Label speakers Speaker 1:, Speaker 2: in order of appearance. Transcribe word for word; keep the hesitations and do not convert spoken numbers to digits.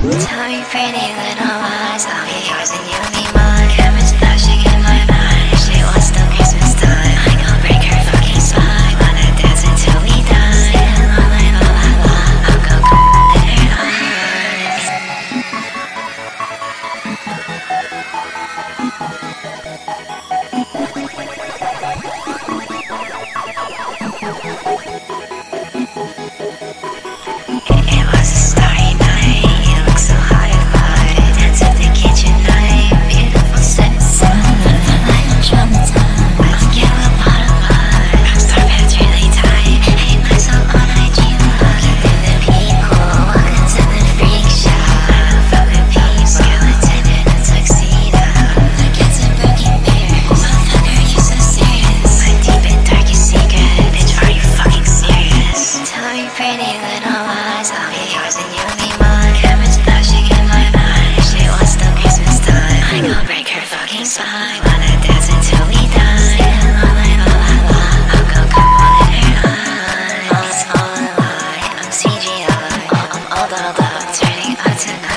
Speaker 1: Tell me pretty little lies, I'll be yours and you'll be mine. Cameras flashing in my mind, she wants till Christmas time. I gon' break her fucking spine, wanna dance until we die. And all night, all I want, I'll go cold in her eyes. It was a starry night, you look so high and high. Dance at the kitchen night, beautiful sunset. I'm traumatized, I'll get a bottom line. Rockstar pants really tight, hate myself on I G Live. Keeping the people, welcome to the freak show. I don't fuck with peeps, skeleton in a tuxedo. Look at some broken beer, motherfucker, you so serious. My deep and darkest secret, bitch, are you fucking serious? Tell me pretty little lies, I'll be yours and you'll be mine. Cameras flashing in my mind, she wants till Christmas time. I gon' break her fucking spine, wanna dance until we die. And all night, all I want, I'll go cold in her eyes. It's all a lie, I'm C G I, I'm all dolled up, turning up tonight.